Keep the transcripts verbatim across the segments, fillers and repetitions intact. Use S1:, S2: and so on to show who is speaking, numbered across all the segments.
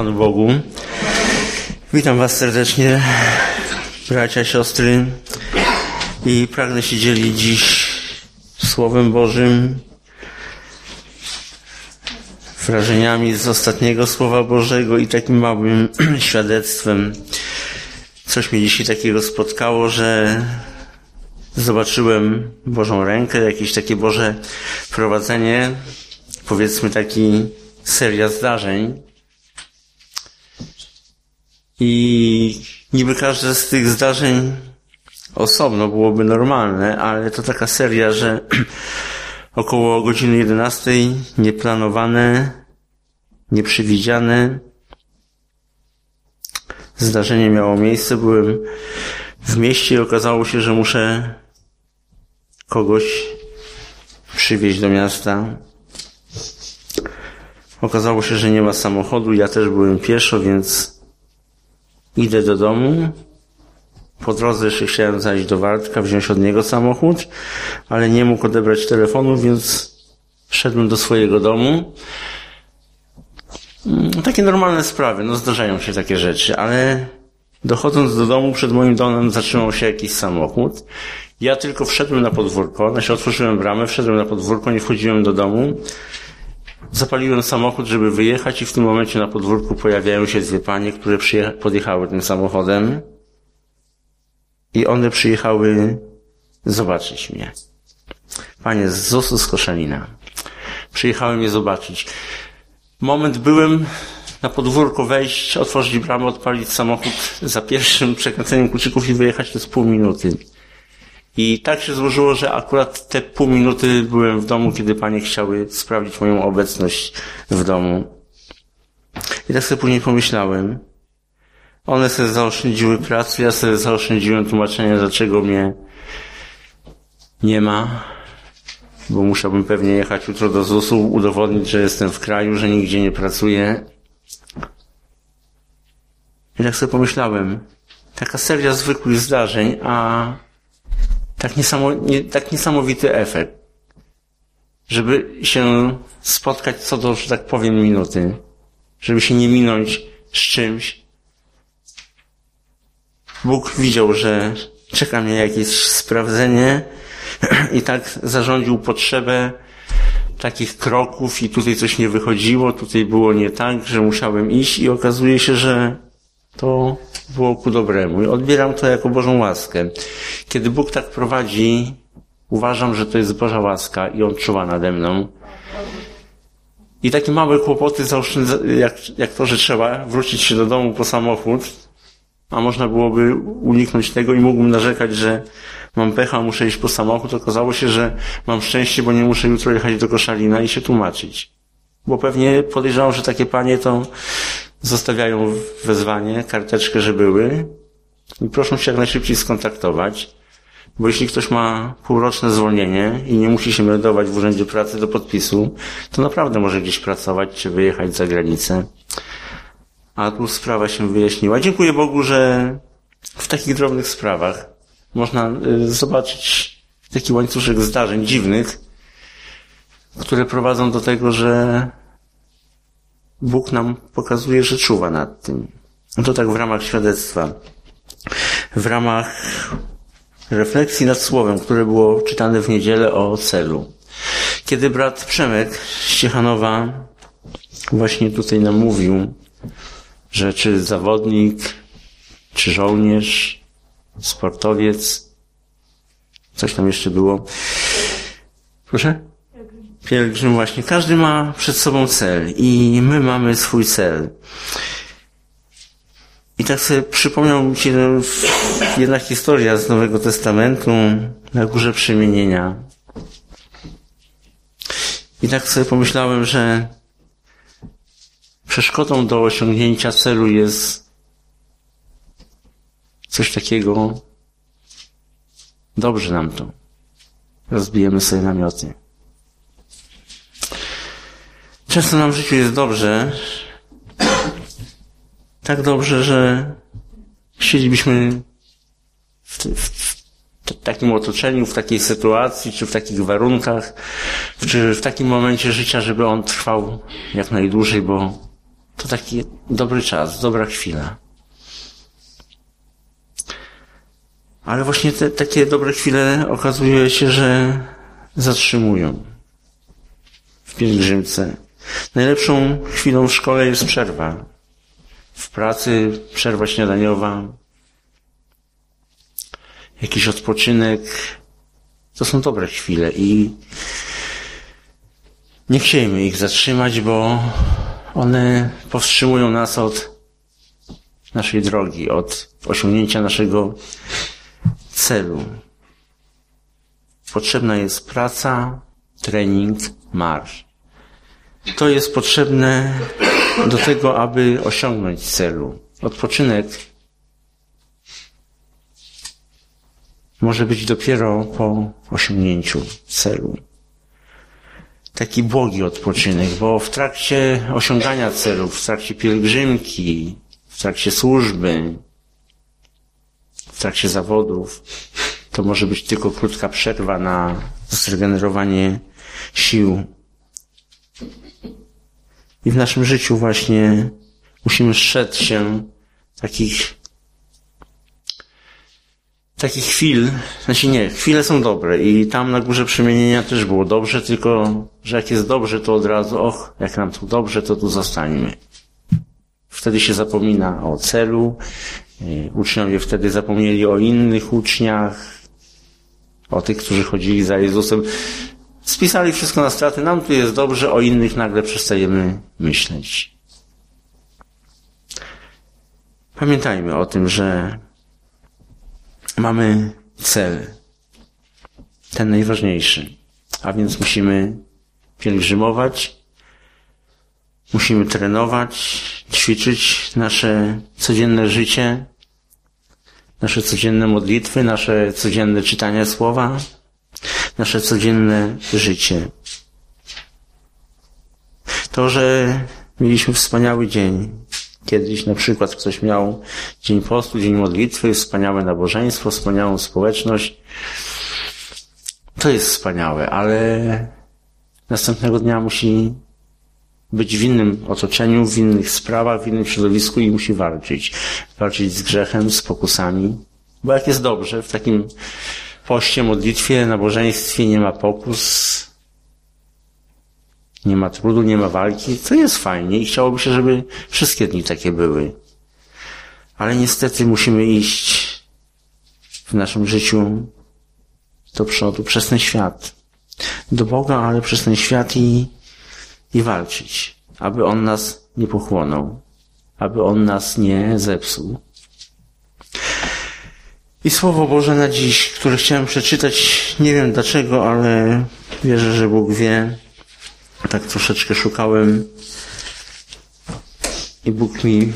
S1: Panu Bogu. Witam Was serdecznie, bracia, siostry, i pragnę się dzielić dziś Słowem Bożym, wrażeniami z ostatniego Słowa Bożego i takim małym świadectwem. Coś mnie dzisiaj takiego spotkało, że zobaczyłem Bożą rękę, jakieś takie Boże prowadzenie, powiedzmy taki seria zdarzeń. I niby każde z tych zdarzeń osobno byłoby normalne, ale to taka seria, że około godziny jedenastej nieplanowane, nieprzewidziane zdarzenie miało miejsce. Byłem w mieście i okazało się, że muszę kogoś przywieźć do miasta. Okazało się, że nie ma samochodu, ja też byłem pieszo, więc idę do domu. Po drodze jeszcze chciałem zajść do Waldka, wziąć od niego samochód, ale nie mógł odebrać telefonu, więc szedłem do swojego domu. Takie normalne sprawy, no zdarzają się takie rzeczy, ale dochodząc do domu, przed moim domem zatrzymał się jakiś samochód. Ja tylko wszedłem na podwórko, znaczy otworzyłem bramę, wszedłem na podwórko, nie wchodziłem do domu. Zapaliłem samochód, żeby wyjechać i w tym momencie na podwórku pojawiają się dwie panie, które przyjecha- podjechały tym samochodem i one przyjechały zobaczyć mnie. Panie z ZUS-u z Koszalina. Przyjechały mnie zobaczyć. Moment byłem na podwórko wejść, otworzyć bramę, odpalić samochód, za pierwszym przekręceniem kluczyków i wyjechać to jest pół minuty. I tak się złożyło, że akurat te pół minuty byłem w domu, kiedy panie chciały sprawdzić moją obecność w domu. I tak sobie później pomyślałem. One sobie zaoszczędziły pracy, ja sobie zaoszczędziłem tłumaczenia, dlaczego mnie nie ma, bo musiałbym pewnie jechać jutro do ZUS-u, udowodnić, że jestem w kraju, że nigdzie nie pracuję. I tak sobie pomyślałem. Taka seria zwykłych zdarzeń, a Tak, niesamo, nie, tak niesamowity efekt, żeby się spotkać co do, że tak powiem, minuty, żeby się nie minąć z czymś. Bóg widział, że czeka mnie jakieś sprawdzenie i tak zarządził potrzebę takich kroków i tutaj coś nie wychodziło, tutaj było nie tak, że musiałem iść i okazuje się, że to było ku dobremu. I odbieram to jako Bożą łaskę. Kiedy Bóg tak prowadzi, uważam, że to jest Boża łaska i On czuwa nade mną. I takie małe kłopoty zaoszczędza, jak, jak to, że trzeba wrócić się do domu po samochód, a można byłoby uniknąć tego i mógłbym narzekać, że mam pecha, muszę iść po samochód. Okazało się, że mam szczęście, bo nie muszę jutro jechać do Koszalina i się tłumaczyć. Bo pewnie podejrzewam, że takie panie to zostawiają wezwanie, karteczkę, że były i proszą się jak najszybciej skontaktować, bo jeśli ktoś ma półroczne zwolnienie i nie musi się meldować w Urzędzie Pracy do podpisu, to naprawdę może gdzieś pracować czy wyjechać za granicę. A tu sprawa się wyjaśniła. Dziękuję Bogu, że w takich drobnych sprawach można y, zobaczyć taki łańcuszek zdarzeń dziwnych, które prowadzą do tego, że Bóg nam pokazuje, że czuwa nad tym. To tak w ramach świadectwa. W ramach refleksji nad Słowem, które było czytane w niedzielę o celu. Kiedy brat Przemek z Ciechanowa właśnie tutaj nam mówił, że czy zawodnik, czy żołnierz, sportowiec, coś tam jeszcze było. Proszę? Pielgrzym właśnie. Każdy ma przed sobą cel i my mamy swój cel. I tak sobie przypomniał mi się jedna historia z Nowego Testamentu na Górze Przemienienia. I tak sobie pomyślałem, że przeszkodą do osiągnięcia celu jest coś takiego. Dobrze nam to. Rozbijemy sobie namioty. Często nam w życiu jest dobrze, tak dobrze, że chcielibyśmy w, w, w takim otoczeniu, w takiej sytuacji, czy w takich warunkach, czy w takim momencie życia, żeby on trwał jak najdłużej, bo to taki dobry czas, dobra chwila. Ale właśnie te takie dobre chwile okazuje się, że zatrzymują w pielgrzymce. Najlepszą chwilą w szkole jest przerwa. W pracy przerwa śniadaniowa, jakiś odpoczynek. To są dobre chwile i nie chciejmy ich zatrzymać, bo one powstrzymują nas od naszej drogi, od osiągnięcia naszego celu. Potrzebna jest praca, trening, marsz. To jest potrzebne do tego, aby osiągnąć celu. Odpoczynek może być dopiero po osiągnięciu celu. Taki błogi odpoczynek, bo w trakcie osiągania celów, w trakcie pielgrzymki, w trakcie służby, w trakcie zawodów, to może być tylko krótka przerwa na zregenerowanie sił. I w naszym życiu właśnie musimy strzec się takich takich chwil, znaczy nie, chwile są dobre i tam na Górze Przemienienia też było dobrze, tylko że jak jest dobrze, to od razu, och, jak nam tu dobrze, to tu zostańmy. Wtedy się zapomina o celu, uczniowie wtedy zapomnieli o innych uczniach, o tych, którzy chodzili za Jezusem. Spisali wszystko na straty, nam tu jest dobrze, o innych nagle przestajemy myśleć. Pamiętajmy o tym, że mamy cel, ten najważniejszy, a więc musimy pielgrzymować, musimy trenować, ćwiczyć nasze codzienne życie, nasze codzienne modlitwy, nasze codzienne czytanie słowa, nasze codzienne życie. To, że mieliśmy wspaniały dzień. Kiedyś na przykład ktoś miał dzień postu, dzień modlitwy, wspaniałe nabożeństwo, wspaniałą społeczność. To jest wspaniałe, ale następnego dnia musi być w innym otoczeniu, w innych sprawach, w innym środowisku i musi walczyć. Walczyć z grzechem, z pokusami. Bo jak jest dobrze, w takim poście, modlitwie, nabożeństwie nie ma pokus, nie ma trudu, nie ma walki, to jest fajnie i chciałoby się, żeby wszystkie dni takie były. Ale niestety musimy iść w naszym życiu do przodu, przez ten świat. Do Boga, ale przez ten świat i, i walczyć, aby On nas nie pochłonął, aby On nas nie zepsuł. I Słowo Boże na dziś, które chciałem przeczytać, nie wiem dlaczego, ale wierzę, że Bóg wie. Tak troszeczkę szukałem i Bóg mi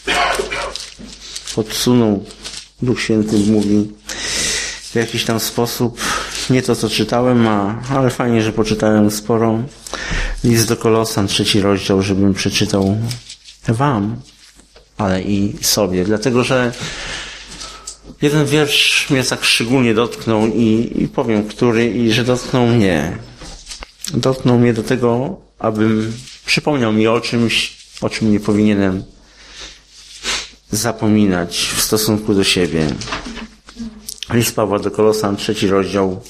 S1: podsunął, Duch Święty mówi w jakiś tam sposób, nie to co czytałem, a, ale fajnie, że poczytałem sporo. List do Kolosan, trzeci rozdział, żebym przeczytał wam, ale i sobie, dlatego że jeden wiersz mnie tak szczególnie dotknął i, i powiem, który, i że dotknął mnie. Dotknął mnie do tego, abym przypomniał mi o czymś, o czym nie powinienem zapominać w stosunku do siebie. List Pawła do Kolosan, trzeci rozdział,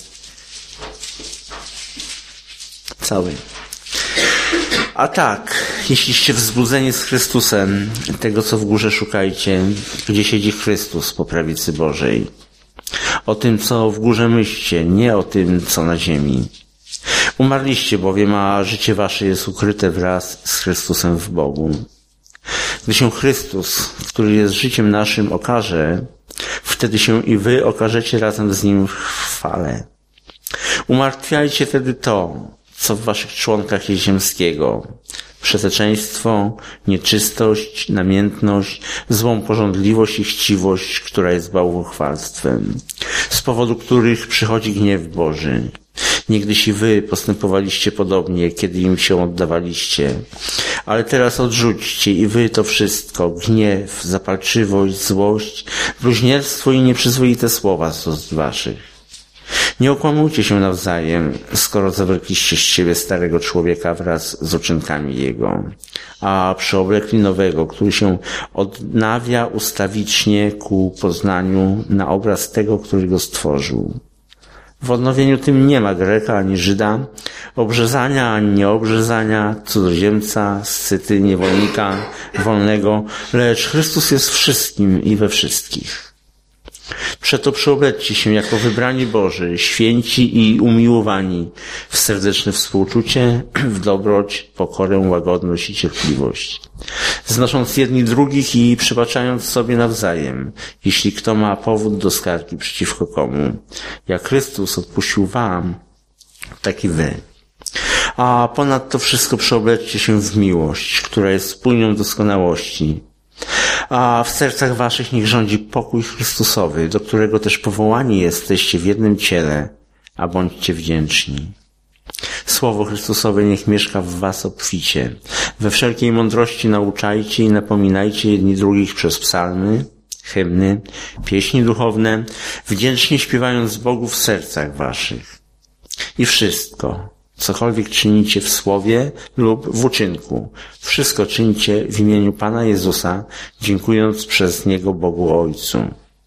S1: cały. A tak, jeśliście wzbudzeni z Chrystusem, tego co w górze szukajcie, gdzie siedzi Chrystus po prawicy Bożej. O tym, co w górze myślcie, nie o tym, co na ziemi. Umarliście bowiem, a życie wasze jest ukryte wraz z Chrystusem w Bogu. Gdy się Chrystus, który jest życiem naszym, okaże, wtedy się i wy okażecie razem z Nim w chwale. Umartwiajcie wtedy to, co w waszych członkach jest ziemskiego. Przeteczeństwo, nieczystość, namiętność, złą pożądliwość i chciwość, która jest bałwochwalstwem, z powodu których przychodzi gniew Boży. Niegdyś i wy postępowaliście podobnie, kiedy im się oddawaliście. Ale teraz odrzućcie i wy to wszystko, gniew, zapalczywość, złość, bluźnierstwo i nieprzyzwoite słowa z ust waszych. Nie okłamujcie się nawzajem, skoro zawlekliście z siebie starego człowieka wraz z uczynkami jego, a przyoblekli nowego, który się odnawia ustawicznie ku poznaniu na obraz tego, który go stworzył. W odnowieniu tym nie ma Greka ani Żyda, obrzezania ani nieobrzezania, cudzoziemca, scyty, niewolnika, wolnego, lecz Chrystus jest wszystkim i we wszystkich. Przeto przyoblećcie się jako wybrani Boży, święci i umiłowani w serdeczne współczucie, w dobroć, pokorę, łagodność i cierpliwość, znosząc jedni drugich i przebaczając sobie nawzajem, jeśli kto ma powód do skargi przeciwko komu. Jak Chrystus odpuścił wam, tak i wy. A ponad to wszystko przeoblećcie się w miłość, która jest spójnią doskonałości. A w sercach waszych niech rządzi pokój Chrystusowy, do którego też powołani jesteście w jednym ciele, a bądźcie wdzięczni. Słowo Chrystusowe niech mieszka w was obficie. We wszelkiej mądrości nauczajcie i napominajcie jedni drugich przez psalmy, hymny, pieśni duchowne, wdzięcznie śpiewając Bogu w sercach waszych. I wszystko, cokolwiek czynicie w słowie lub w uczynku, wszystko czyńcie w imieniu Pana Jezusa, dziękując przez Niego Bogu Ojcu.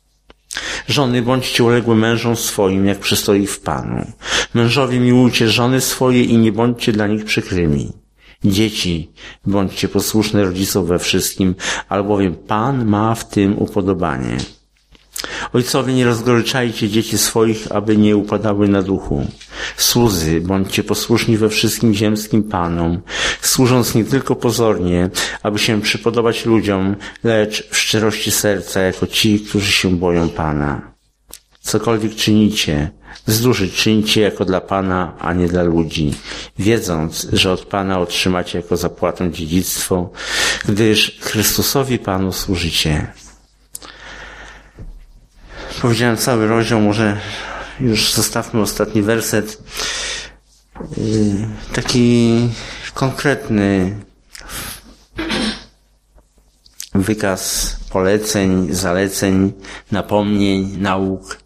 S1: Żony, bądźcie uległe mężom swoim, jak przystoi w Panu. Mężowie, miłujcie żony swoje i nie bądźcie dla nich przykrymi. Dzieci, bądźcie posłuszne rodzicom we wszystkim, albowiem Pan ma w tym upodobanie. Ojcowie, nie rozgoryczajcie dzieci swoich, aby nie upadały na duchu. Słudzy, bądźcie posłuszni we wszystkim ziemskim Panom, służąc nie tylko pozornie, aby się przypodobać ludziom, lecz w szczerości serca, jako ci, którzy się boją Pana. Cokolwiek czynicie, z duszy czyńcie jako dla Pana, a nie dla ludzi, wiedząc, że od Pana otrzymacie jako zapłatę dziedzictwo, gdyż Chrystusowi Panu służycie. Powiedziałem cały rozdział, może już zostawmy ostatni werset. Taki konkretny wykaz poleceń, zaleceń, napomnień, nauk.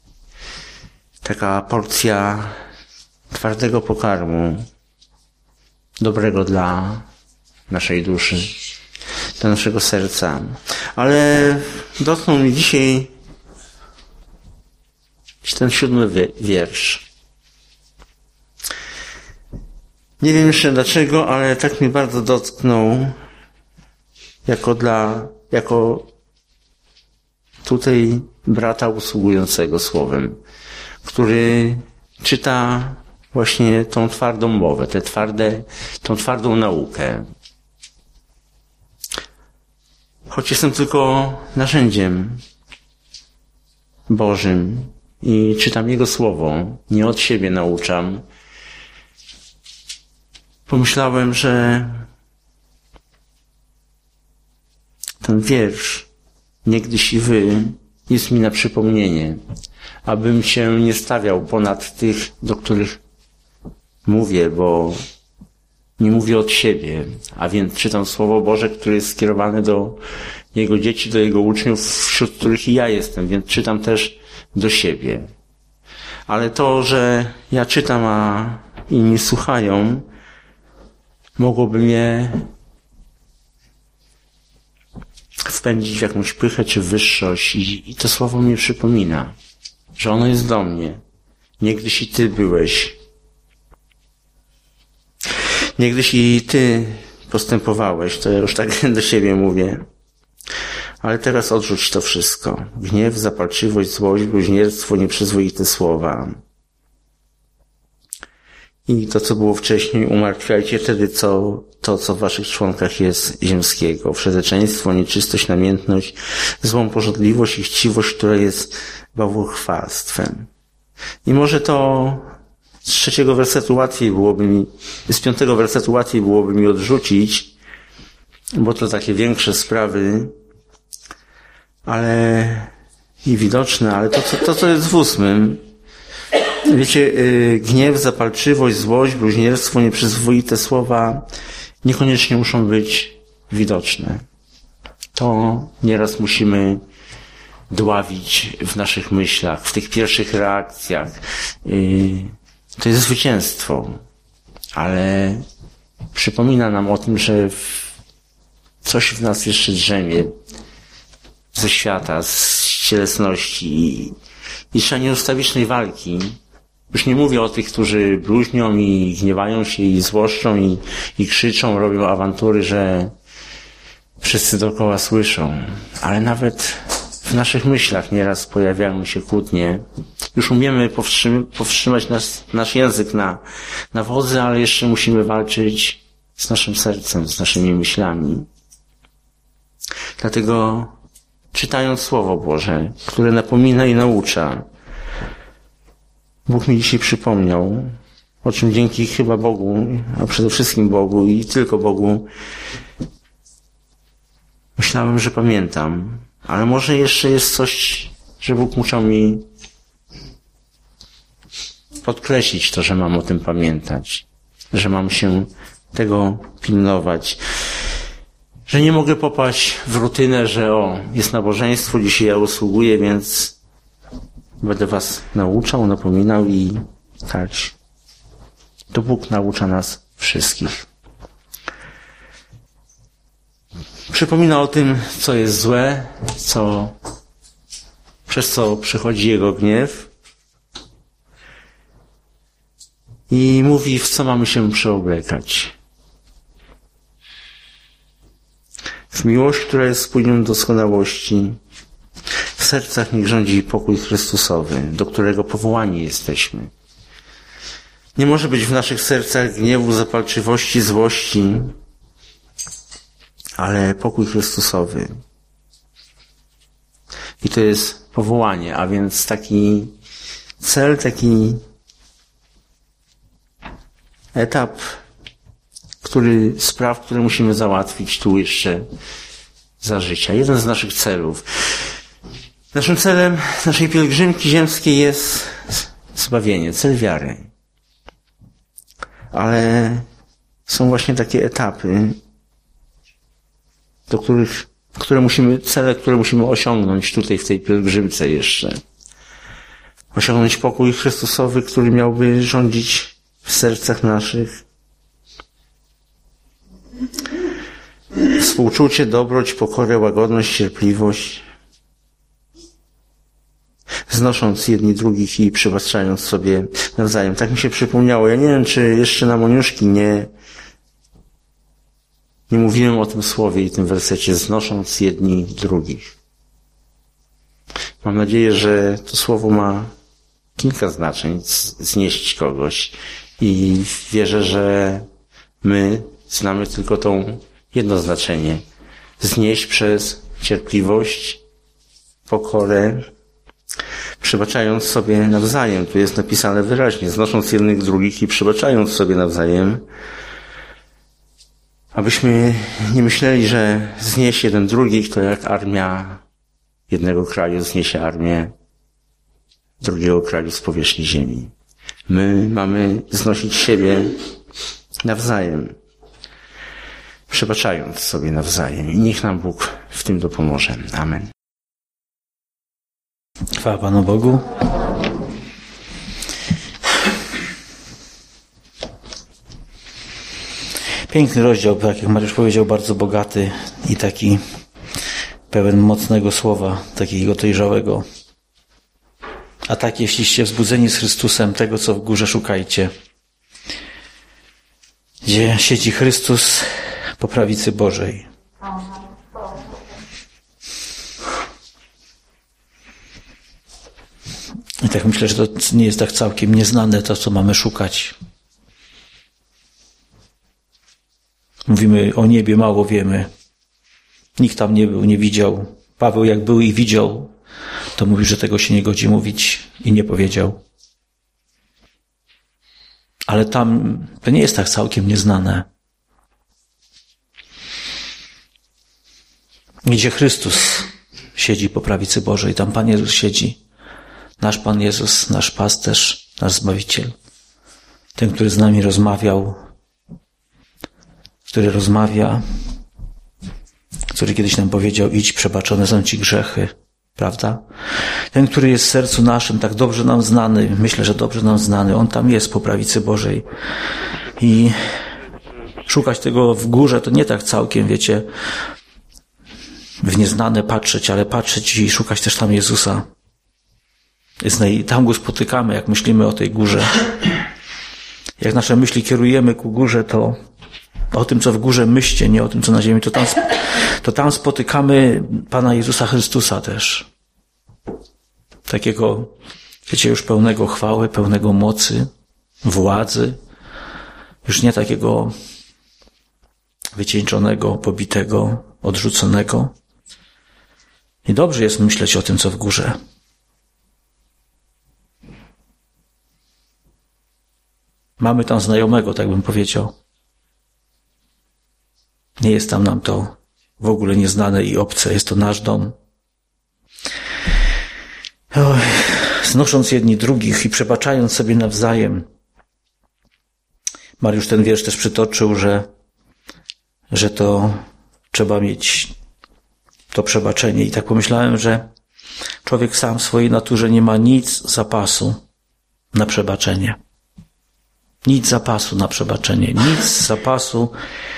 S1: Taka porcja twardego pokarmu, dobrego dla naszej duszy, dla naszego serca. Ale dotknął mi dzisiaj ten siódmy wiersz. Nie wiem jeszcze dlaczego, ale tak mnie bardzo dotknął jako dla, jako tutaj brata usługującego słowem, który czyta właśnie tą twardą mowę, tę twarde, tą twardą naukę. Choć jestem tylko narzędziem Bożym i czytam Jego Słowo, nie od siebie nauczam, pomyślałem, że ten wiersz, niegdyś i wy, jest mi na przypomnienie, abym się nie stawiał ponad tych, do których mówię, bo nie mówię od siebie, a więc czytam Słowo Boże, które jest skierowane do Jego dzieci, do Jego uczniów, wśród których i ja jestem, więc czytam też do siebie. Ale to, że ja czytam, a inni słuchają, mogłoby mnie wpędzić w jakąś pychę czy wyższość i, i to słowo mnie przypomina, że ono jest do mnie. Niegdyś i ty byłeś. Niegdyś i ty postępowałeś, to ja już tak do siebie mówię. Ale teraz odrzuć to wszystko. Gniew, zapalczywość, złość, bluźnierstwo, nieprzyzwoite słowa. I to, co było wcześniej, umartwiajcie wtedy co, to, co w waszych członkach jest ziemskiego. Wszeteczeństwo, nieczystość, namiętność, złą pożądliwość i chciwość, która jest bałwochwalstwem. I może to z trzeciego wersetu łatwiej byłoby mi, z piątego wersetu łatwiej byłoby mi odrzucić, bo to takie większe sprawy, ale i widoczne, ale to, to, to co jest w ósmym, wiecie, yy, gniew, zapalczywość, złość, bluźnierstwo, nieprzyzwoite słowa niekoniecznie muszą być widoczne. To nieraz musimy dławić w naszych myślach, w tych pierwszych reakcjach. To jest zwycięstwo, ale przypomina nam o tym, że coś w nas jeszcze drzemie ze świata, z cielesności i, i trzeba nieustawicznej walki. Już nie mówię o tych, którzy bluźnią i gniewają się i złoszczą i, i krzyczą, robią awantury, że wszyscy dookoła słyszą. Ale nawet w naszych myślach nieraz pojawiają się kłótnie. Już umiemy powstrzym- powstrzymać nas, nasz język na, na wodzy, ale jeszcze musimy walczyć z naszym sercem, z naszymi myślami. Dlatego czytając Słowo Boże, które napomina i naucza, Bóg mi dzisiaj przypomniał, o czym dzięki chyba Bogu, a przede wszystkim Bogu i tylko Bogu, myślałem, że pamiętam, ale może jeszcze jest coś, że Bóg musiał mi podkreślić to, że mam o tym pamiętać, że mam się tego pilnować, że nie mogę popaść w rutynę, że o, jest nabożeństwo, dzisiaj ja usługuję, więc będę was nauczał, napominał i tak. To Bóg naucza nas wszystkich. Przypomina o tym, co jest złe, co, przez co przychodzi Jego gniew i mówi, w co mamy się przeoblekać. W miłość, która jest spójnią doskonałości, w sercach niech rządzi pokój Chrystusowy, do którego powołani jesteśmy. Nie może być w naszych sercach gniewu, zapalczywości, złości, ale pokój Chrystusowy. I to jest powołanie, a więc taki cel, taki etap, który, spraw, które musimy załatwić tu jeszcze za życia. Jeden z naszych celów. Naszym celem naszej pielgrzymki ziemskiej jest zbawienie, cel wiary. Ale są właśnie takie etapy, do których, które musimy, cele, które musimy osiągnąć tutaj w tej pielgrzymce jeszcze. Osiągnąć pokój Chrystusowy, który miałby rządzić w sercach naszych. Współczucie, dobroć, pokorę, łagodność, cierpliwość. Znosząc jedni drugich i przybaczając sobie nawzajem. Tak mi się przypomniało. Ja nie wiem, czy jeszcze na Moniuszki nie, nie mówiłem o tym słowie i tym wersecie. Znosząc jedni drugich. Mam nadzieję, że to słowo ma kilka znaczeń. Znieść kogoś. I wierzę, że my znamy tylko tą jedno znaczenie. Znieść przez cierpliwość, pokorę, przebaczając sobie nawzajem. Tu jest napisane wyraźnie, znosząc jednych drugich i przebaczając sobie nawzajem, abyśmy nie myśleli, że znieść jeden drugich to jak armia jednego kraju zniesie armię drugiego kraju z powierzchni ziemi. My mamy znosić siebie nawzajem, przebaczając sobie nawzajem. I niech nam Bóg w tym dopomoże. Amen.
S2: Chwała Panu Bogu. Piękny rozdział, tak jak Mariusz powiedział, bardzo bogaty i taki pełen mocnego słowa, takiego dojrzałego. A tak, jeśliście wzbudzeni z Chrystusem, tego, co w górze szukajcie, gdzie siedzi Chrystus po prawicy Bożej. I tak myślę, że to nie jest tak całkiem nieznane to, co mamy szukać. Mówimy o niebie, mało wiemy. Nikt tam nie był, nie widział. Paweł jak był i widział, to mówi, że tego się nie godzi mówić i nie powiedział. Ale tam to nie jest tak całkiem nieznane. Gdzie Chrystus siedzi po prawicy Bożej, tam Pan Jezus siedzi. Nasz Pan Jezus, nasz pasterz, nasz Zbawiciel. Ten, który z nami rozmawiał, który rozmawia, który kiedyś nam powiedział, idź, przebaczone są Ci grzechy. Prawda? Ten, który jest w sercu naszym, tak dobrze nam znany, myślę, że dobrze nam znany, On tam jest po prawicy Bożej. I szukać tego w górze to nie tak całkiem, wiecie, w nieznane patrzeć, ale patrzeć i szukać też tam Jezusa. Tam Go spotykamy, jak myślimy o tej górze. Jak nasze myśli kierujemy ku górze, to o tym, co w górze myślcie, nie o tym, co na ziemi, to tam, to tam spotykamy Pana Jezusa Chrystusa też. Takiego, wiecie, już pełnego chwały, pełnego mocy, władzy. Już nie takiego wycieńczonego, pobitego, odrzuconego. I dobrze jest myśleć o tym, co w górze. Mamy tam znajomego, tak bym powiedział. Nie jest tam nam to w ogóle nieznane i obce. Jest to nasz dom. Oj, znosząc jedni drugich i przebaczając sobie nawzajem. Mariusz ten wiersz też przytoczył, że, że to trzeba mieć to przebaczenie. I tak pomyślałem, że człowiek sam w swojej naturze nie ma nic zapasu na przebaczenie. Nic zapasu na przebaczenie. Nic zapasu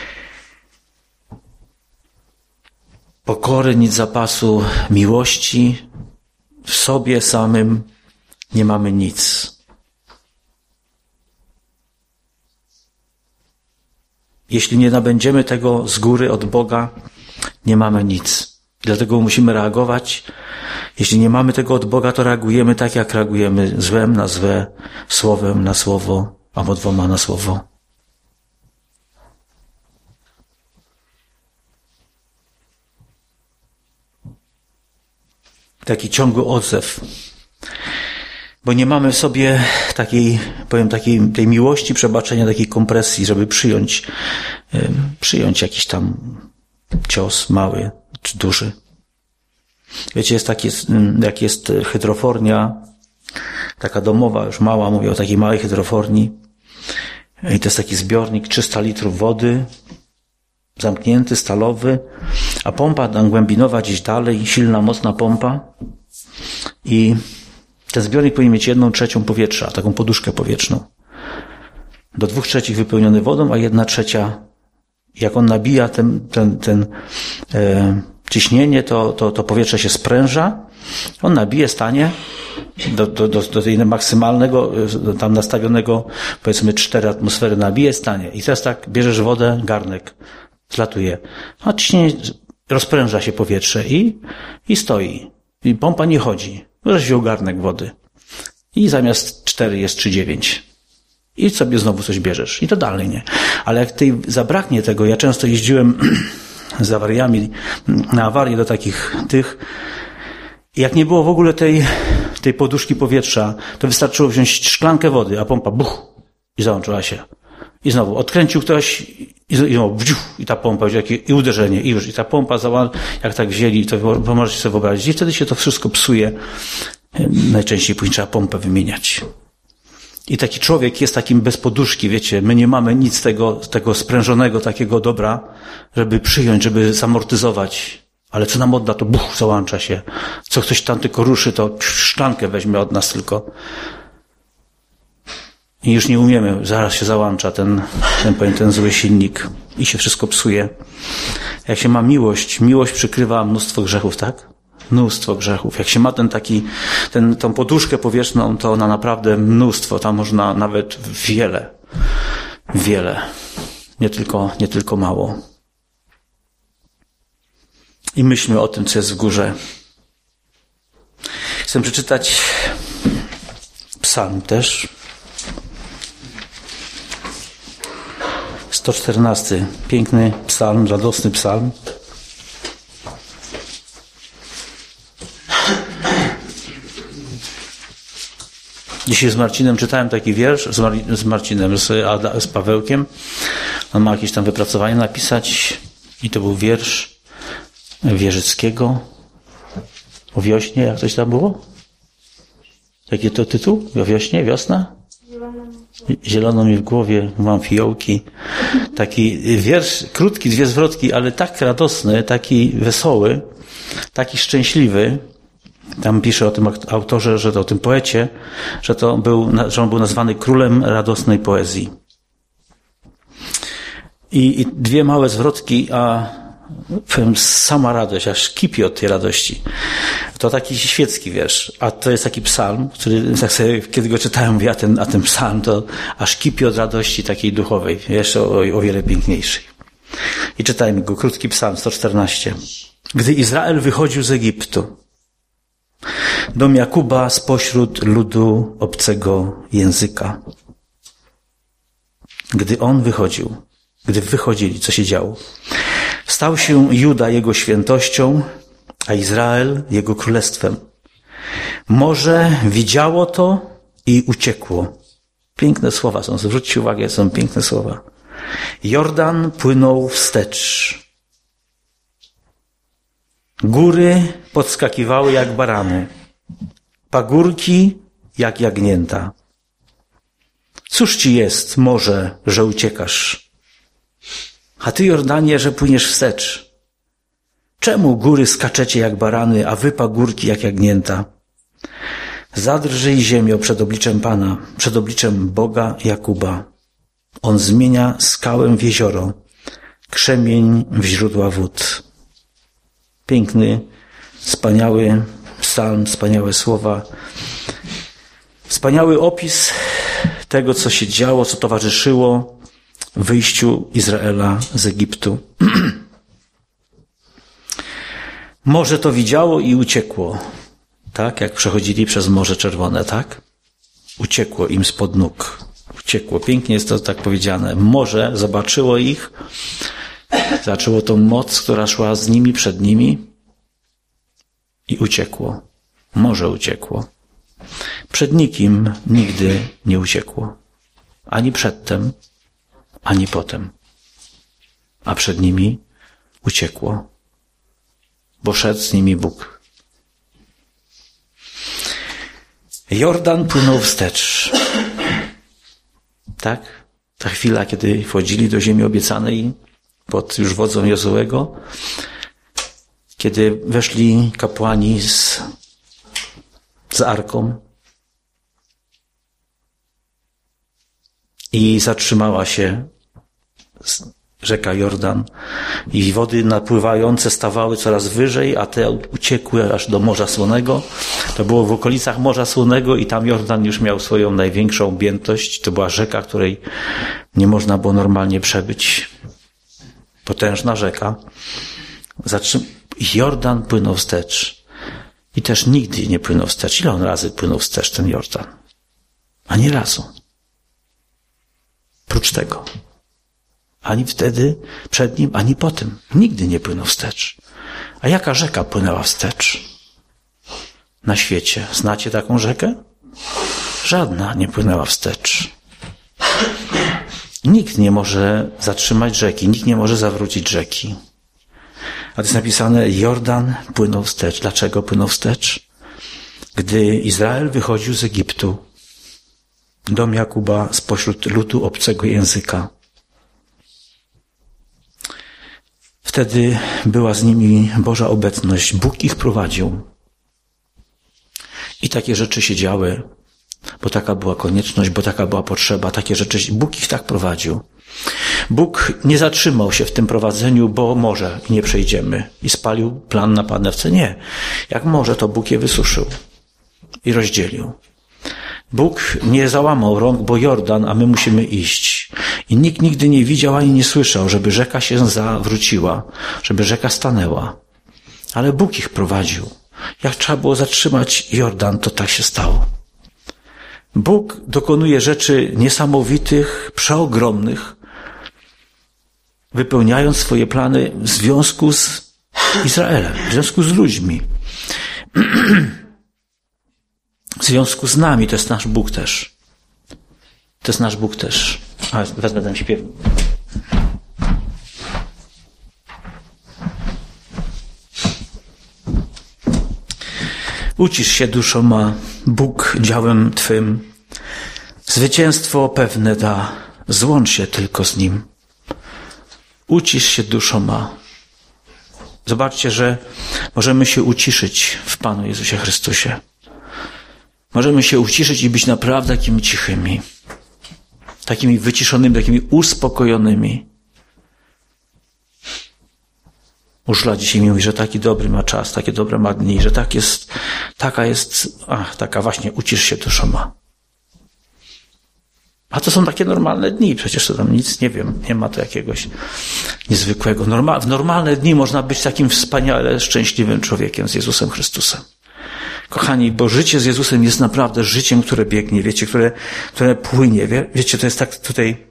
S2: pokory, nic zapasu miłości. W sobie samym nie mamy nic. Jeśli nie nabędziemy tego z góry od Boga, nie mamy nic. Dlatego musimy reagować. Jeśli nie mamy tego od Boga, to reagujemy tak, jak reagujemy złem na złe, słowem na słowo, albo dwoma na słowo. Taki ciągły odzew. Bo nie mamy w sobie takiej, powiem, takiej, tej miłości, przebaczenia, takiej kompresji, żeby przyjąć, przyjąć jakiś tam cios mały czy duży. Wiecie, jest taki, jak jest hydrofornia, taka domowa, już mała, mówię o takiej małej hydroforni. I to jest taki zbiornik, trzysta litrów wody, zamknięty, stalowy, a pompa tam głębinowa gdzieś dalej, silna, mocna pompa. I ten zbiornik powinien mieć jedną trzecią powietrza, taką poduszkę powietrzną. Do dwóch trzecich wypełniony wodą, a jedna trzecia, jak on nabija ten, ten, ten e, ciśnienie, to, to, to powietrze się spręża, on nabije, stanie do, do, do, do tej maksymalnego, tam nastawionego, powiedzmy cztery atmosfery nabije, stanie. I teraz tak, bierzesz wodę, garnek, zlatuje. A ciśnienie, rozpręża się powietrze i, i stoi. I pompa nie chodzi. Możesz wziął garnek wody. I zamiast cztery jest trzy dziewięć. I sobie znowu coś bierzesz. I to dalej nie. Ale jak tej zabraknie tego, ja często jeździłem z awariami na awarię do takich tych, jak nie było w ogóle tej, tej poduszki powietrza, to wystarczyło wziąć szklankę wody, a pompa buch i załączyła się. I znowu odkręcił ktoś i znowu wdziuch, i ta pompa, i uderzenie, i już, i ta pompa, jak tak wzięli, to możecie sobie wyobrazić. I wtedy się to wszystko psuje. Najczęściej później trzeba pompę wymieniać. I taki człowiek jest takim bez poduszki, wiecie, my nie mamy nic tego, tego sprężonego takiego dobra, żeby przyjąć, żeby zamortyzować. Ale co nam odda, to buch, załącza się. Co ktoś tam tylko ruszy, to szklankę weźmie od nas tylko. I już nie umiemy, zaraz się załącza ten, ten, powiem, ten zły silnik i się wszystko psuje. Jak się ma miłość, miłość przykrywa mnóstwo grzechów, tak? Mnóstwo grzechów. Jak się ma ten taki, ten, tą poduszkę powietrzną, to ona naprawdę mnóstwo, tam można nawet wiele, wiele. Nie tylko, nie tylko mało. I myślmy o tym, co jest w górze. Chcę przeczytać psalm też. sto czternasty. Piękny psalm, radosny psalm. Dzisiaj z Marcinem czytałem taki wiersz, z, Mar- z Marcinem, z, Ada, z Pawełkiem. On ma jakieś tam wypracowanie napisać i to był wiersz Wierzyckiego o wiośnie, jak coś tam było? Jaki to tytuł? O wiośnie? Wiosna? Zielono mi w głowie, mam fiołki. Taki wiersz, krótki, dwie zwrotki, ale tak radosny, taki wesoły, taki szczęśliwy. Tam pisze o tym autorze, że to, o tym poecie, że, to był, że on był nazwany królem radosnej poezji. I, i dwie małe zwrotki, a powiem, sama radość, aż kipi od tej radości. To taki świecki wiersz, a to jest taki psalm, który tak sobie, kiedy go czytałem, mówię, a ten, a ten psalm to aż kipi od radości takiej duchowej, jeszcze o, o wiele piękniejszej. I czytajmy go, krótki psalm, sto czternaście. Gdy Izrael wychodził z Egiptu, dom Jakuba spośród ludu obcego języka. Gdy on wychodził, gdy wychodzili, co się działo? Stał się Juda jego świętością, a Izrael jego królestwem. Morze widziało to i uciekło. Piękne słowa są, zwróćcie uwagę, są piękne słowa. Jordan płynął wstecz. Góry podskakiwały jak barany, pagórki jak jagnięta. Cóż ci jest, morze, że uciekasz? A ty, Jordanie, że płyniesz wstecz. Czemu góry skaczecie jak barany, a wy pagórki jak jagnięta? Zadrżyj ziemio przed obliczem Pana, przed obliczem Boga Jakuba. On zmienia skałę w jezioro, krzemień w źródła wód. Piękny, wspaniały psalm, wspaniałe słowa. Wspaniały opis tego, co się działo, co towarzyszyło wyjściu Izraela z Egiptu. Morze to widziało i uciekło. Tak, jak przechodzili przez Morze Czerwone, tak? Uciekło im spod nóg. Uciekło. Pięknie jest to tak powiedziane. Morze zobaczyło ich, zobaczyło tą moc, która szła z nimi, przed nimi i uciekło. Morze uciekło. Przed nikim nigdy nie uciekło. Ani przedtem, ani potem. A przed nimi uciekło. Bo szedł z nimi Bóg. Jordan płynął wstecz. Tak? Ta chwila, kiedy wchodzili do ziemi obiecanej pod już wodzą Jozułego, kiedy weszli kapłani z, z arką i zatrzymała się rzeka Jordan i wody napływające stawały coraz wyżej, a te uciekły aż do Morza Słonego. To było w okolicach Morza Słonego i tam Jordan już miał swoją największą objętość. To była rzeka, której nie można było normalnie przebyć. Potężna rzeka. Zatrzym- Jordan płynął wstecz. I też nigdy nie płynął wstecz. Ile on razy płynął wstecz, ten Jordan? Ani razu. Prócz tego. Ani wtedy, przed nim, ani po tym. Nigdy nie płynął wstecz. A jaka rzeka płynęła wstecz na świecie? Znacie taką rzekę? Żadna nie płynęła wstecz. Nikt nie może zatrzymać rzeki, nikt nie może zawrócić rzeki. A to jest napisane, Jordan płynął wstecz. Dlaczego płynął wstecz? Gdy Izrael wychodził z Egiptu, dom Jakuba spośród ludu obcego języka. Wtedy była z nimi Boża obecność. Bóg ich prowadził. I takie rzeczy się działy, bo taka była konieczność, bo taka była potrzeba. Takie rzeczy, Bóg ich tak prowadził. Bóg nie zatrzymał się w tym prowadzeniu, bo może i nie przejdziemy. I spalił plan na panewce. Nie. Jak może, to Bóg je wysuszył i rozdzielił. Bóg nie załamał rąk, bo Jordan, a my musimy iść. I nikt nigdy nie widział ani nie słyszał, żeby rzeka się zawróciła, żeby rzeka stanęła. Ale Bóg ich prowadził. Jak trzeba było zatrzymać Jordan, to tak się stało. Bóg dokonuje rzeczy niesamowitych, przeogromnych, wypełniając swoje plany w związku z Izraelem, w związku z ludźmi. W związku z nami, to jest nasz Bóg też. To jest nasz Bóg też. A, wezmę ten śpiew. Ucisz się, duszo ma, Bóg działem Twym. Zwycięstwo pewne da, złącz się tylko z Nim. Ucisz się, duszo ma. Zobaczcie, że możemy się uciszyć w Panu Jezusie Chrystusie. Możemy się uciszyć i być naprawdę takimi cichymi. Takimi wyciszonymi, takimi uspokojonymi. Uszla dzisiaj mi mówi, że taki dobry ma czas, takie dobre ma dni, że tak jest, taka jest, ach, taka właśnie, ucisz się duszo ma. A to są takie normalne dni, przecież to tam nic, nie wiem, nie ma to jakiegoś niezwykłego. Norma- w normalne dni można być takim wspaniale szczęśliwym człowiekiem z Jezusem Chrystusem. Kochani, bo życie z Jezusem jest naprawdę życiem, które biegnie, wiecie, które, które płynie. Wie, wiecie, to jest tak tutaj.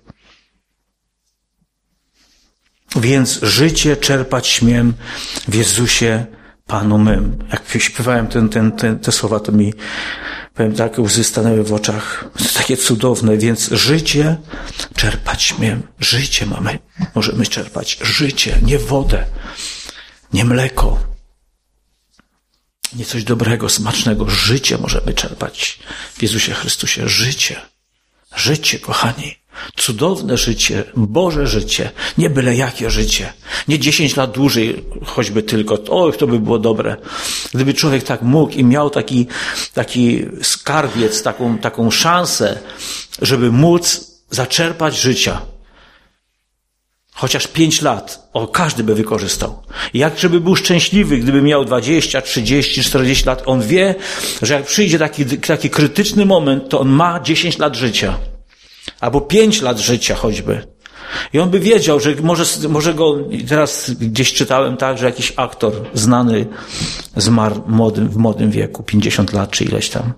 S2: Więc życie czerpać śmiem w Jezusie Panu mym. Jak śpiewałem ten, ten, ten, te słowa, to mi, powiem tak, łzy stanęły w oczach. To takie cudowne. Więc życie czerpać śmiem. Życie mamy. Możemy czerpać. Życie, nie wodę, nie mleko. Nie coś dobrego, smacznego. Życie możemy czerpać w Jezusie Chrystusie. Życie. Życie, kochani. Cudowne życie. Boże życie. Nie byle jakie życie. Nie dziesięć lat dłużej, choćby tylko. Oj, to by było dobre. Gdyby człowiek tak mógł i miał taki, taki skarbiec, taką, taką szansę, żeby móc zaczerpać życia. Chociaż pięć lat, o, każdy by wykorzystał. Jak żeby był szczęśliwy, gdyby miał dwadzieścia, trzydzieści, czterdzieści lat, on wie, że jak przyjdzie taki, taki krytyczny moment, to on ma dziesięć lat życia. Albo pięć lat życia choćby. I on by wiedział, że może, może go, teraz gdzieś czytałem tak, że jakiś aktor znany zmarł młodym, w młodym wieku, pięćdziesiąt lat czy ileś tam.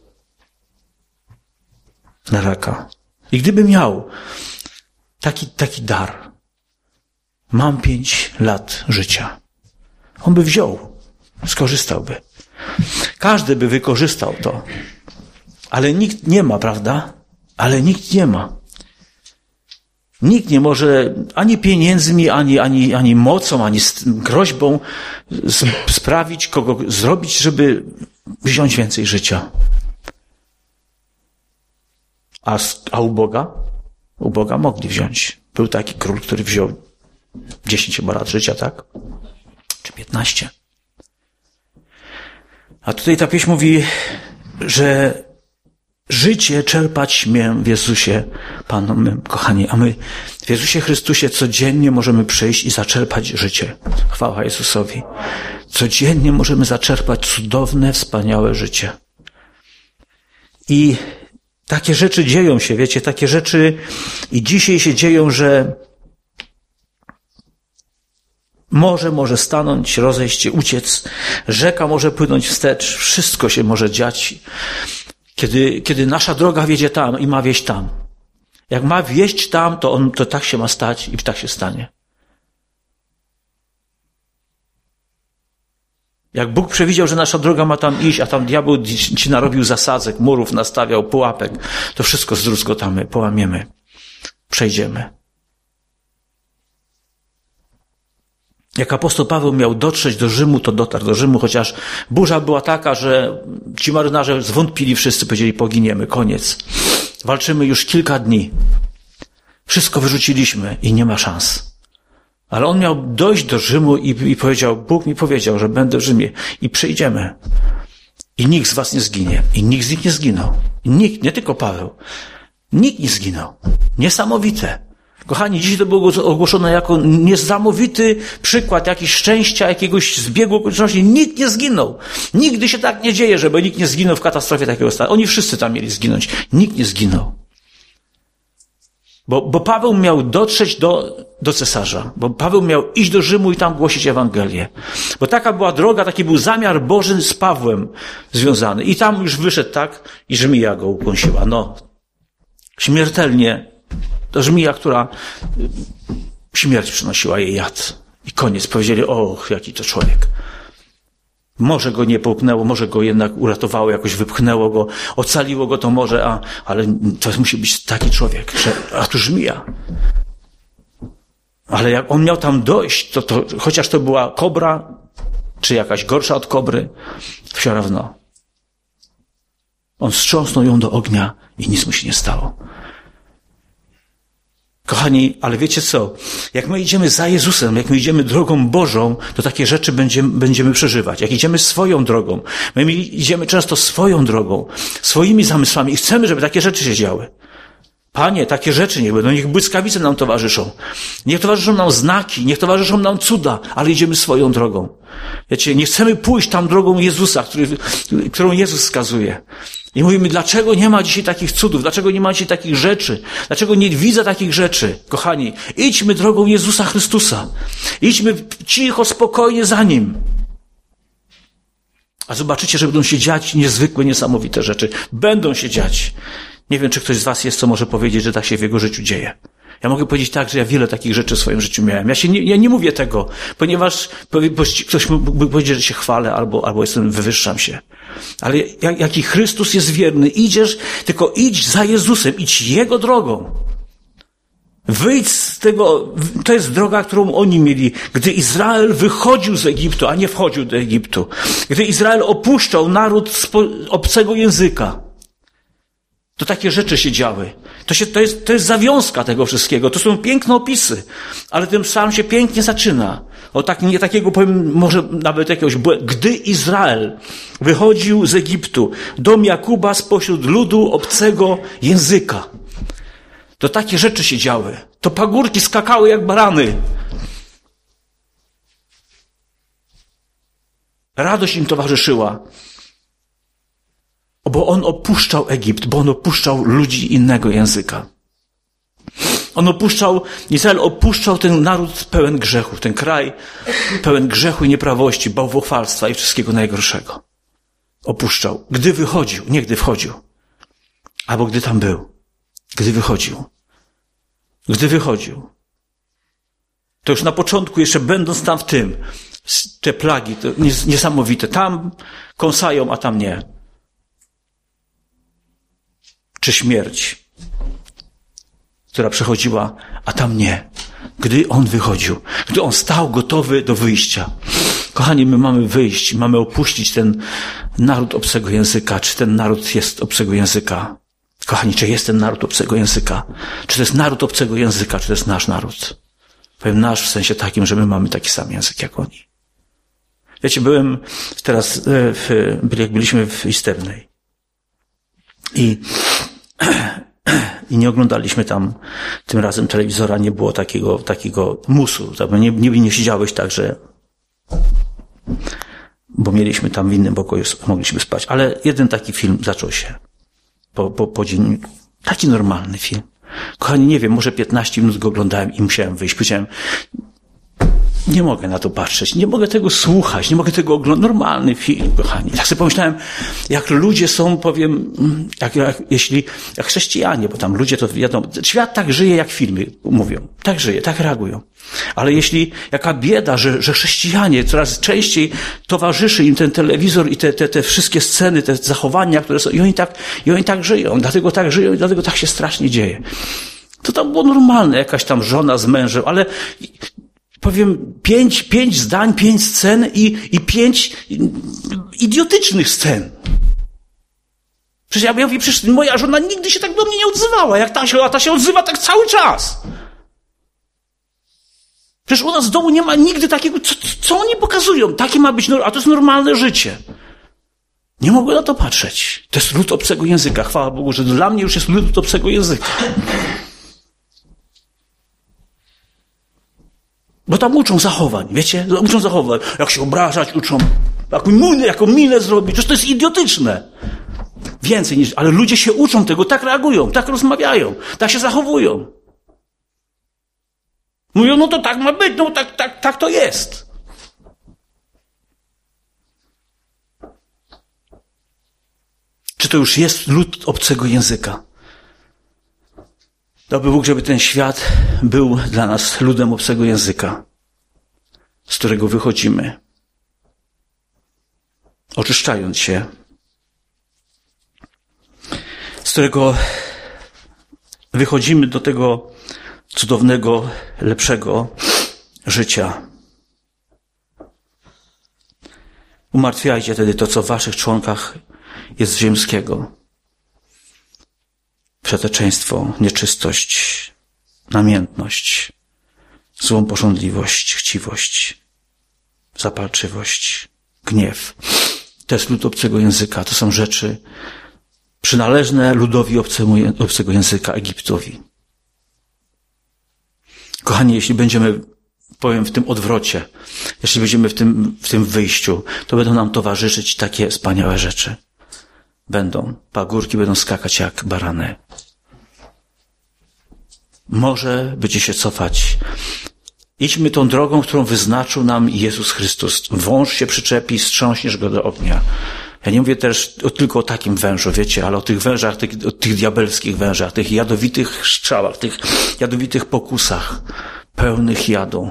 S2: Na raka. I gdyby miał taki, taki dar, mam pięć lat życia. On by wziął, skorzystałby. Każdy by wykorzystał to. Ale nikt nie ma, prawda? Ale nikt nie ma. Nikt nie może ani pieniędzmi, ani, ani, ani mocą, ani groźbą sprawić, kogo zrobić, żeby wziąć więcej życia. A, a u Boga? U Boga mogli wziąć. Był taki król, który wziął dziesięć lat życia, tak? Czy piętnaście. A tutaj ta pieśń mówi, że życie czerpać śmiem w Jezusie Panu mym, kochani. A my w Jezusie Chrystusie codziennie możemy przyjść i zaczerpać życie. Chwała Jezusowi. Codziennie możemy zaczerpać cudowne, wspaniałe życie. I takie rzeczy dzieją się, wiecie, takie rzeczy i dzisiaj się dzieją, że morze może stanąć, rozejść się, uciec, rzeka może płynąć wstecz, wszystko się może dziać, kiedy, kiedy nasza droga wiedzie tam i ma wieść tam. Jak ma wieść tam, to on, to tak się ma stać i tak się stanie. Jak Bóg przewidział, że nasza droga ma tam iść, a tam diabeł ci narobił zasadzek, murów nastawiał, pułapek, to wszystko zdruzgotamy, połamiemy, przejdziemy. Jak apostoł Paweł miał dotrzeć do Rzymu, to dotarł do Rzymu, chociaż burza była taka, że ci marynarze zwątpili wszyscy, powiedzieli, poginiemy, koniec. Walczymy już kilka dni. Wszystko wyrzuciliśmy i nie ma szans. Ale on miał dojść do Rzymu i, i powiedział, Bóg mi powiedział, że będę w Rzymie i przyjdziemy. I nikt z was nie zginie. I nikt z nich nie zginął. I nikt, nie tylko Paweł. Nikt nie zginął. Niesamowite. Kochani, dzisiaj to było ogłoszone jako niesamowity przykład jakiś szczęścia, jakiegoś zbiegu okoliczności. Nikt nie zginął. Nigdy się tak nie dzieje, żeby nikt nie zginął w katastrofie takiego stanu. Oni wszyscy tam mieli zginąć. Nikt nie zginął. Bo, bo Paweł miał dotrzeć do, do cesarza. Bo Paweł miał iść do Rzymu i tam głosić Ewangelię. Bo taka była droga, taki był zamiar Boży z Pawłem związany. I tam już wyszedł tak i żmija go ukąsiła. No, śmiertelnie. To żmija, która śmierć przynosiła jej jad. I koniec. Powiedzieli, och, jaki to człowiek. Może go nie połknęło, może go jednak uratowało, jakoś wypchnęło go, ocaliło go to może, a, ale to musi być taki człowiek, że, a tu żmija. Ale jak on miał tam dojść, to, to chociaż to była kobra, czy jakaś gorsza od kobry, все равно. On wstrząsnął ją do ognia i nic mu się nie stało. Kochani, ale wiecie co? Jak my idziemy za Jezusem, jak my idziemy drogą Bożą, to takie rzeczy będziemy, będziemy przeżywać. Jak idziemy swoją drogą, my idziemy często swoją drogą, swoimi zamysłami i chcemy, żeby takie rzeczy się działy. Panie, takie rzeczy niech będą, niech błyskawice nam towarzyszą. Niech towarzyszą nam znaki, niech towarzyszą nam cuda, ale idziemy swoją drogą. Wiecie, nie chcemy pójść tam drogą Jezusa, który, którą Jezus wskazuje. I mówimy, dlaczego nie ma dzisiaj takich cudów, dlaczego nie ma dzisiaj takich rzeczy, dlaczego nie widzę takich rzeczy. Kochani, idźmy drogą Jezusa Chrystusa. Idźmy cicho, spokojnie za Nim. A zobaczycie, że będą się dziać niezwykłe, niesamowite rzeczy. Będą się dziać. Nie wiem, czy ktoś z was jest, co może powiedzieć, że tak się w jego życiu dzieje. Ja mogę powiedzieć tak, że ja wiele takich rzeczy w swoim życiu miałem. Ja się nie, ja nie mówię tego, ponieważ ktoś mógłby powiedzieć, że się chwalę albo, albo jestem, wywyższam się. Ale jak, jaki Chrystus jest wierny, idziesz, tylko idź za Jezusem, idź Jego drogą. Wyjdź z tego, to jest droga, którą oni mieli, gdy Izrael wychodził z Egiptu, a nie wchodził do Egiptu. Gdy Izrael opuszczał naród spo, obcego języka. To takie rzeczy się działy. To, się, to, jest, to jest zawiązka tego wszystkiego. To są piękne opisy. Ale ten psalm się pięknie zaczyna. O tak, nie takiego powiem, może nawet jakiegoś, gdy Izrael wychodził z Egiptu, dom Jakuba spośród ludu obcego języka. To takie rzeczy się działy. To pagórki skakały jak barany. Radość im towarzyszyła. Bo on opuszczał Egipt, bo on opuszczał ludzi innego języka. On opuszczał, Izrael opuszczał ten naród pełen grzechów, ten kraj pełen grzechu i nieprawości, bałwochwalstwa i wszystkiego najgorszego. Opuszczał. Gdy wychodził, nie gdy wchodził. Albo gdy tam był. Gdy wychodził. Gdy wychodził. To już na początku, jeszcze będąc tam w tym, te plagi, to niesamowite. Tam kąsają, a tam nie. Czy śmierć, która przechodziła, a tam nie. Gdy on wychodził, gdy on stał gotowy do wyjścia. Kochani, my mamy wyjść, mamy opuścić ten naród obcego języka. Czy ten naród jest obcego języka? Kochani, czy jest ten naród obcego języka? Czy to jest naród obcego języka, czy to jest nasz naród? Powiem nasz w sensie takim, że my mamy taki sam język jak oni. Wiecie, byłem teraz, w, jak byliśmy w Istebnej i I nie oglądaliśmy tam tym razem telewizora, nie było takiego, takiego musu. Nie, nie, nie siedziałeś tak, że, bo mieliśmy tam w innym pokoju, mogliśmy spać. Ale jeden taki film zaczął się po, po, po dzienniku. Taki normalny film. Kochani, nie wiem, może piętnaście minut go oglądałem i musiałem wyjść. Powiedziałem, nie mogę na to patrzeć, nie mogę tego słuchać, nie mogę tego oglądać. Normalny film, kochani. Tak sobie pomyślałem, jak ludzie są, powiem, jak, jak, jeśli, jak chrześcijanie, bo tam ludzie to wiadomo, świat tak żyje, jak filmy mówią. Tak żyje, tak reagują. Ale jeśli, jaka bieda, że, że chrześcijanie coraz częściej towarzyszy im ten telewizor i te, te, te wszystkie sceny, te zachowania, które są, i oni tak, i oni tak żyją, dlatego tak żyją i dlatego tak się strasznie dzieje. To tam było normalne, jakaś tam żona z mężem, ale powiem, pięć, pięć zdań, pięć scen i, i pięć idiotycznych scen. Przecież ja, ja mówię, przecież moja żona nigdy się tak do mnie nie odzywała, jak ta się, a ta się odzywa tak cały czas. Przecież u nas w domu nie ma nigdy takiego, co, co oni pokazują? Takie ma być, a to jest normalne życie. Nie mogę na to patrzeć. To jest lud obcego języka. Chwała Bogu, że dla mnie już jest lud obcego języka. Bo tam uczą zachowań, wiecie? Uczą zachowań. Jak się obrażać, uczą. Jaką minę, jaką minę zrobić. Przecież to jest idiotyczne. Więcej niż... Ale ludzie się uczą tego, tak reagują, tak rozmawiają, tak się zachowują. Mówią, no to tak ma być, no tak, tak, tak to jest. Czy to już jest lud obcego języka? Dałby Bóg, żeby ten świat był dla nas ludem obcego języka, z którego wychodzimy, oczyszczając się, z którego wychodzimy do tego cudownego, lepszego życia. Umartwiajcie wtedy to, co w waszych członkach jest ziemskiego. Przeteczeństwo, nieczystość, namiętność, złą pożądliwość, chciwość, zapalczywość, gniew. To jest lud obcego języka. To są rzeczy przynależne ludowi obcemu, obcego języka, Egiptowi. Kochani, jeśli będziemy, powiem, w tym odwrocie, jeśli będziemy w tym, w tym wyjściu, to będą nam towarzyszyć takie wspaniałe rzeczy. Będą. Pagórki będą skakać jak barany. Może będzie się cofać. Idźmy tą drogą, którą wyznaczył nam Jezus Chrystus. Wąż się przyczepi, strząśniesz go do ognia. Ja nie mówię też o, tylko o takim wężu, wiecie, ale o tych wężach, tych, o tych diabelskich wężach, tych jadowitych strzałach, tych jadowitych pokusach, pełnych jadu.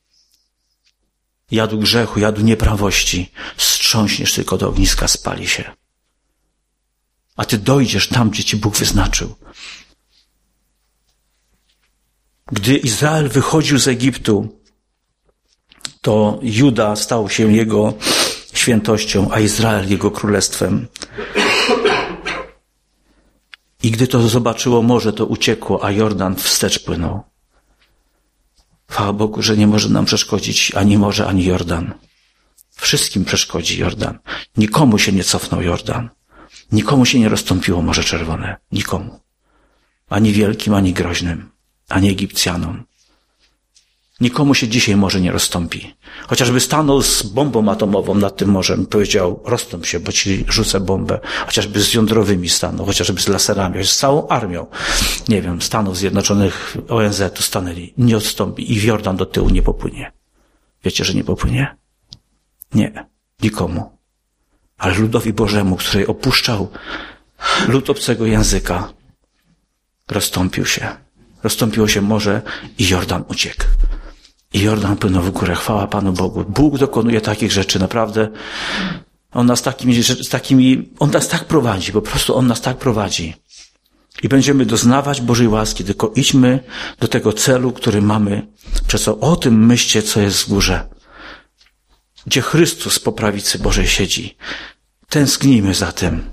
S2: Jadu grzechu, jadu nieprawości. Strząśniesz tylko do ogniska, spali się. A ty dojdziesz tam, gdzie ci Bóg wyznaczył. Gdy Izrael wychodził z Egiptu, to Juda stał się jego świętością, a Izrael jego królestwem. I gdy to zobaczyło morze, to uciekło, a Jordan wstecz płynął. Chwała Bogu, że nie może nam przeszkodzić ani morze, ani Jordan. Wszystkim przeszkodzi Jordan. Nikomu się nie cofnął Jordan. Nikomu się nie rozstąpiło Morze Czerwone. Nikomu. Ani wielkim, ani groźnym. Ani Egipcjanom. Nikomu się dzisiaj morze nie rozstąpi. Chociażby stanął z bombą atomową nad tym morzem, powiedział, rozstąp się, bo ci rzucę bombę. Chociażby z jądrowymi stanął, chociażby z laserami, z całą armią. Nie wiem, Stanów Zjednoczonych, O N Z tu stanęli. Nie odstąpi i Jordan do tyłu nie popłynie. Wiecie, że nie popłynie? Nie. Nikomu. Ale ludowi Bożemu, który opuszczał lud obcego języka, rozstąpił się. Rozstąpiło się morze i Jordan uciekł. I Jordan płynął w górę. Chwała Panu Bogu. Bóg dokonuje takich rzeczy, naprawdę. On nas takimi, z takimi, On nas tak prowadzi, po prostu On nas tak prowadzi. I będziemy doznawać Bożej łaski, tylko idźmy do tego celu, który mamy. Przez co o tym myślcie, co jest w górze. Gdzie Chrystus po prawicy Bożej siedzi. Tęsknijmy za tym.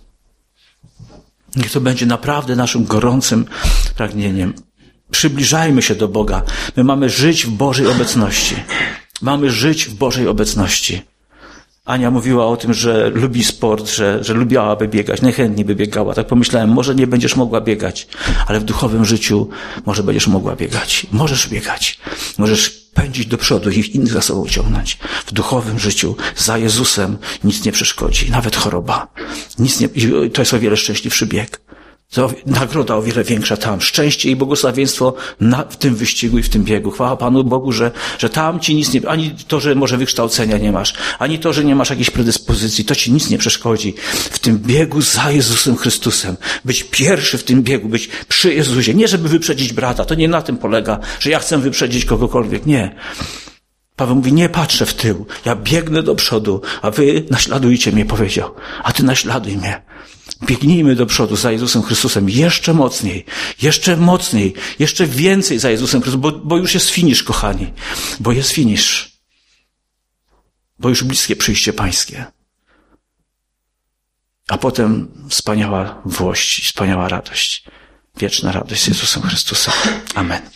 S2: Niech to będzie naprawdę naszym gorącym pragnieniem. Przybliżajmy się do Boga. My mamy żyć w Bożej obecności. Mamy żyć w Bożej obecności. Ania mówiła o tym, że lubi sport, że, że lubiałaby biegać, najchętniej by biegała. Tak pomyślałem, może nie będziesz mogła biegać, ale w duchowym życiu może będziesz mogła biegać. Możesz biegać. Możesz pędzić do przodu i innych za sobą ciągnąć. W duchowym życiu za Jezusem nic nie przeszkodzi, nawet choroba. Nic nie, to jest o wiele szczęśliwszy bieg. To nagroda o wiele większa tam. Szczęście i błogosławieństwo na, w tym wyścigu i w tym biegu. Chwała Panu Bogu, że, że tam ci nic nie, ani to, że może wykształcenia nie masz, ani to, że nie masz jakiejś predyspozycji, to ci nic nie przeszkodzi. W tym biegu za Jezusem Chrystusem. Być pierwszy w tym biegu, być przy Jezusie. Nie, żeby wyprzedzić brata. To nie na tym polega, że ja chcę wyprzedzić kogokolwiek. Nie. Paweł mówi, nie patrzę w tył. Ja biegnę do przodu, a wy naśladujcie mnie, powiedział. A ty naśladuj mnie. Biegnijmy do przodu za Jezusem Chrystusem jeszcze mocniej, jeszcze mocniej, jeszcze więcej za Jezusem Chrystusem, bo, bo już jest finisz, kochani, bo jest finisz, bo już bliskie przyjście Pańskie. A potem wspaniała włość, wspaniała radość, wieczna radość z Jezusem Chrystusem. Amen.